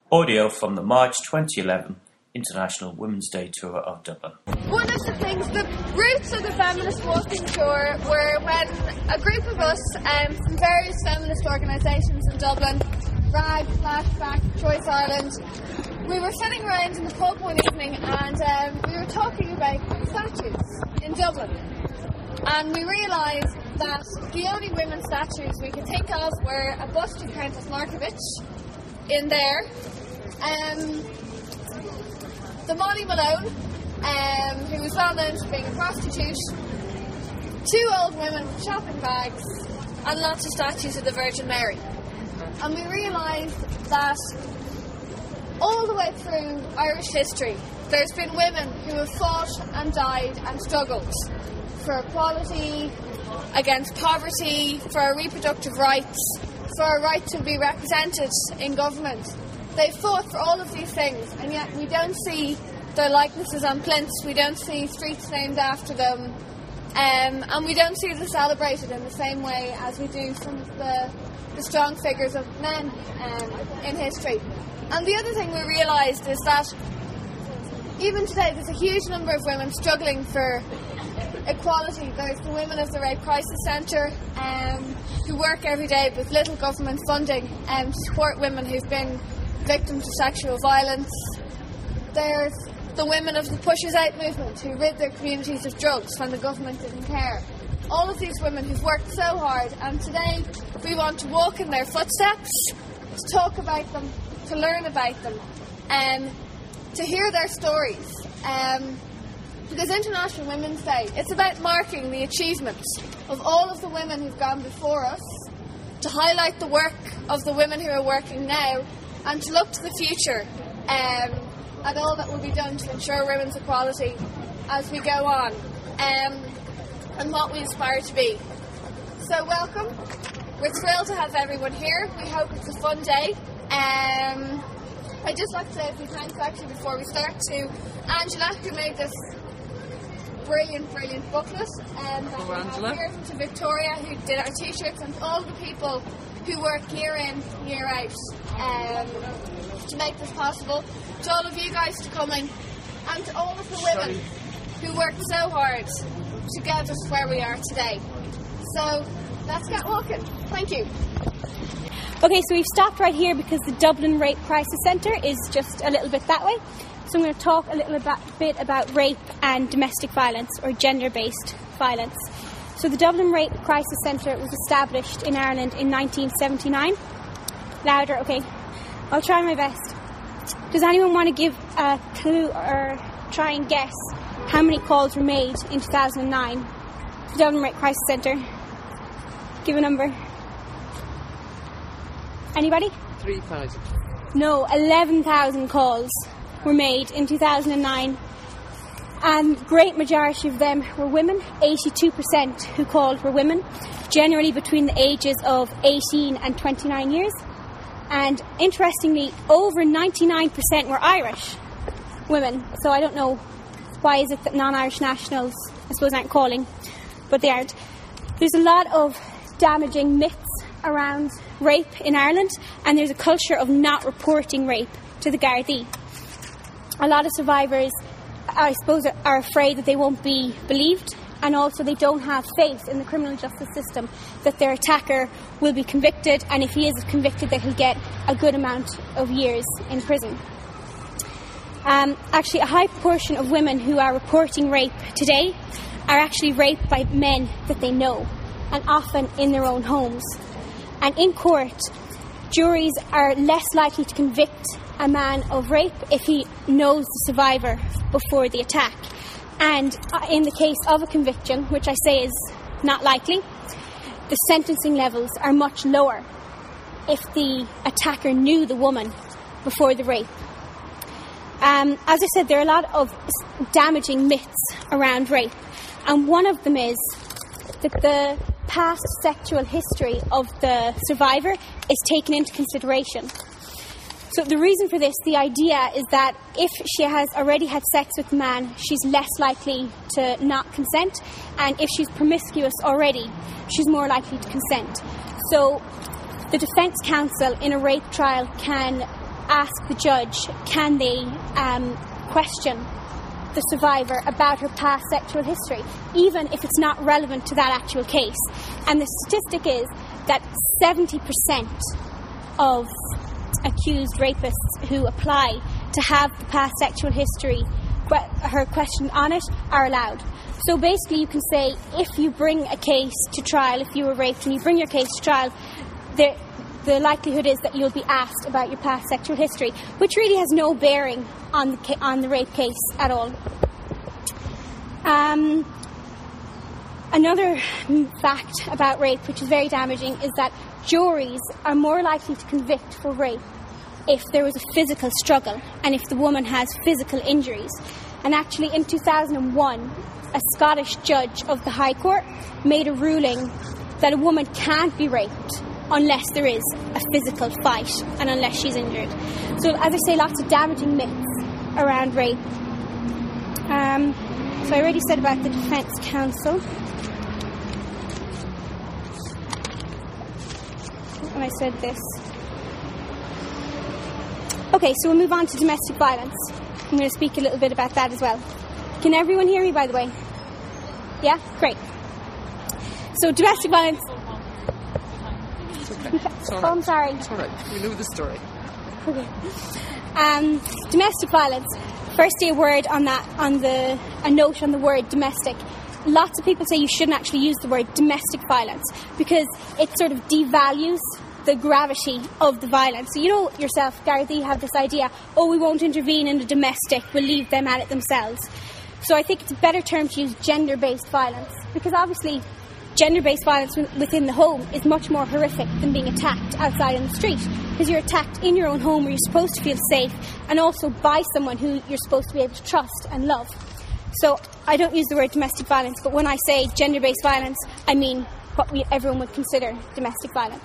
Audio from the March 2011 International Women's Day Tour of Dublin. One of the things, the roots of the Feminist Walking Tour were when a group of us from various feminist organisations in Dublin, RAG, Flashback, Choice Ireland, we were sitting around in the pub one evening and we were talking about statues in Dublin. And we realised that the only women's statues we could think of were a bust of Countess Markievicz in there, the Molly Malone, who was well known for being a prostitute, two old women with shopping bags, and lots of statues of the Virgin Mary. And we realised that all the way through Irish history, there's been women who have fought and died and struggled for equality, against poverty, for reproductive rights, for a right to be represented in government. They fought for all of these things, and yet we don't see their likenesses on plinths, we don't see streets named after them, and we don't see them celebrated in the same way as we do from the strong figures of men in history. And the other thing we realised is that even today there's a huge number of women struggling for equality. There's the women of the Rape Crisis Centre who work every day with little government funding to support women who've been victims of sexual violence. There's the women of the Pushers Out movement who rid their communities of drugs when the government didn't care. All of these women who've worked so hard, and today we want to walk in their footsteps, to talk about them, to learn about them, to hear their stories. Because International Women's Day, it's about marking the achievements of all of the women who've gone before us, to highlight the work of the women who are working now, and to look to the future at all that will be done to ensure women's equality as we go on, and what we aspire to be. So welcome. We're thrilled to have everyone here. We hope it's a fun day. I'd just like to say a few thanks actually before we start to Angela, who made this brilliant booklet, and Angela. Here to Victoria, who did our t-shirts, and all the people who work year in, year out to make this possible, to all of you guys for coming, and to all of the women who worked so hard to get us where we are today. So let's get walking. Thank you. Okay, so we've stopped right here because the Dublin Rape Crisis Centre is just a little bit that way. So I'm going to talk a little bit about rape and domestic violence, or gender-based violence. So the Dublin Rape Crisis Centre was established in Ireland in 1979. Louder, okay. I'll try my best. Does anyone want to give a clue or try and guess how many calls were made in 2009? The Dublin Rape Crisis Centre. Give a number. Anybody? 3,000. No, 11,000 calls were made in 2009, and great majority of them were women. 82% who called were women, generally between the ages of 18 and 29 years. And interestingly, over 99% were Irish women. So I don't know why is it that non-Irish nationals, I suppose, aren't calling, but they aren't. There's a lot of damaging myths around rape in Ireland, and there's a culture of not reporting rape to the Gardaí. A lot of survivors, I suppose, are afraid that they won't be believed, and also they don't have faith in the criminal justice system that their attacker will be convicted, and if he is convicted that he'll get a good amount of years in prison. Actually, a high proportion of women who are reporting rape today are actually raped by men that they know, and often in their own homes. And in court, juries are less likely to convict a man of rape if he knows the survivor before the attack. And in the case of a conviction, which I say is not likely, the sentencing levels are much lower if the attacker knew the woman before the rape. As I said, there are a lot of damaging myths around rape, and one of them is that the past sexual history of the survivor is taken into consideration. So the reason for this, the idea is that if she has already had sex with the man, she's less likely to not consent, and if she's promiscuous already, she's more likely to consent. So the defence counsel in a rape trial can ask the judge, can they question the survivor about her past sexual history, even if it's not relevant to that actual case. And the statistic is that 70% of accused rapists who apply to have the past sexual history, her question on it, are allowed. So basically you can say, if you bring a case to trial, if you were raped and you bring your case to trial, the likelihood is that you'll be asked about your past sexual history, which really has no bearing on the rape case at all. Another fact about rape, which is very damaging, is that juries are more likely to convict for rape if there was a physical struggle and if the woman has physical injuries. And actually in 2001, a Scottish judge of the High Court made a ruling that a woman can't be raped unless there is a physical fight and unless she's injured. So, as I say, lots of damaging myths around rape. So I already said about the Defence Council. And I said this. Okay, so we'll move on to domestic violence. I'm going to speak a little bit about that as well. Can everyone hear me, by the way? Yeah? Great. So domestic violence... Okay. Oh, I'm sorry. It's all right. We knew the story. Okay. Domestic violence. Firstly, a note on the word domestic. Lots of people say you shouldn't actually use the word domestic violence because it sort of devalues the gravity of the violence. So you know yourself, Gareth, you have this idea, we won't intervene in the domestic, we'll leave them at it themselves. So I think it's a better term to use gender-based violence, because obviously gender-based violence within the home is much more horrific than being attacked outside in the street, because you're attacked in your own home where you're supposed to feel safe, and also by someone who you're supposed to be able to trust and love. So I don't use the word domestic violence, but when I say gender-based violence, I mean what everyone would consider domestic violence.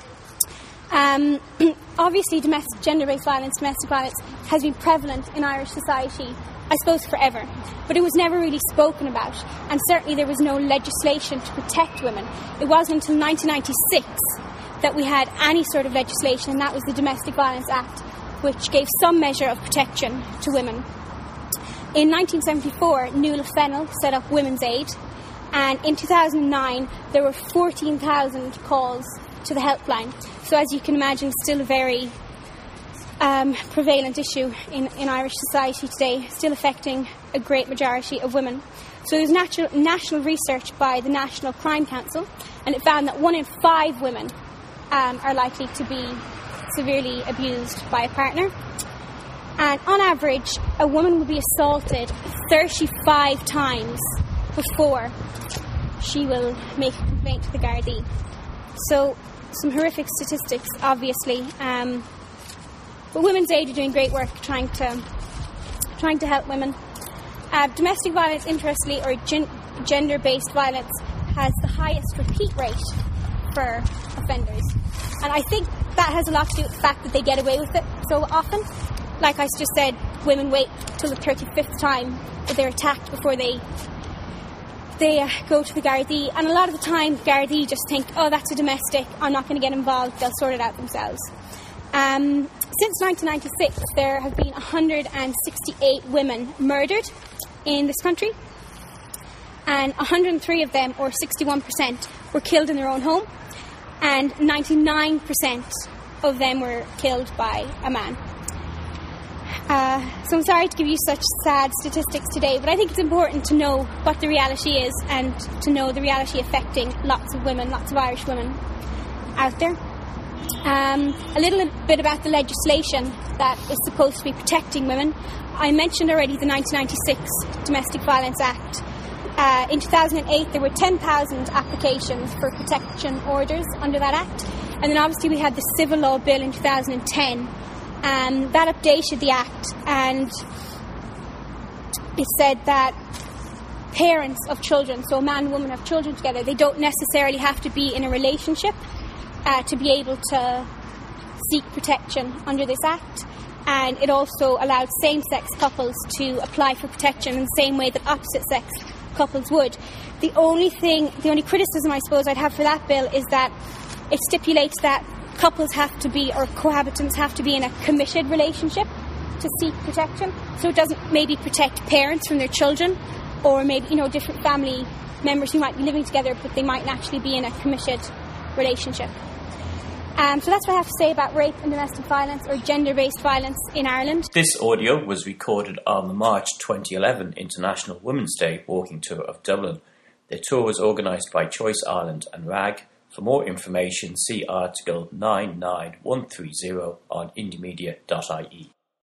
Obviously, gender-based violence, domestic violence, has been prevalent in Irish society, I suppose, forever. But it was never really spoken about, and certainly there was no legislation to protect women. It wasn't until 1996 that we had any sort of legislation, and that was the Domestic Violence Act, which gave some measure of protection to women. In 1974, Nuala Fennell set up Women's Aid, and in 2009 there were 14,000 calls to the helpline. So as you can imagine, still a very prevalent issue in Irish society today, still affecting a great majority of women. So there's national research by the National Crime Council, and it found that 1 in 5 women are likely to be severely abused by a partner. And on average, a woman will be assaulted 35 times before she will make a complaint to the Gardaí. So some horrific statistics, obviously. But Women's Aid are doing great work trying to help women. Domestic violence, interestingly, or gender-based violence, has the highest repeat rate for offenders. And I think that has a lot to do with the fact that they get away with it so often. Like I just said, women wait till the 35th time that they're attacked before they go to the Gardaí. And a lot of the time, Gardaí just think, that's a domestic, I'm not going to get involved, they'll sort it out themselves. Since 1996, there have been 168 women murdered in this country, and 103 of them, or 61%, were killed in their own home, and 99% of them were killed by a man. So I'm sorry to give you such sad statistics today, but I think it's important to know what the reality is and to know the reality affecting lots of women, lots of Irish women out there. A little bit about the legislation that is supposed to be protecting women. I mentioned already the 1996 Domestic Violence Act. In 2008 there were 10,000 applications for protection orders under that act, and then obviously we had the Civil Law Bill in 2010. That updated the act, and it said that parents of children, so a man and woman have children together, they don't necessarily have to be in a relationship to be able to seek protection under this act. And it also allowed same-sex couples to apply for protection in the same way that opposite-sex couples would. The only criticism I suppose I'd have for that bill is that it stipulates that couples have to be, or cohabitants have to be in a committed relationship to seek protection. So it doesn't maybe protect parents from their children, or maybe, different family members who might be living together, but they might actually be in a committed relationship. So that's what I have to say about rape and domestic violence, or gender-based violence in Ireland. This audio was recorded on the March 2011 International Women's Day walking tour of Dublin. The tour was organised by Choice Ireland and RAG. For more information, see article 99130 on indiemedia.ie.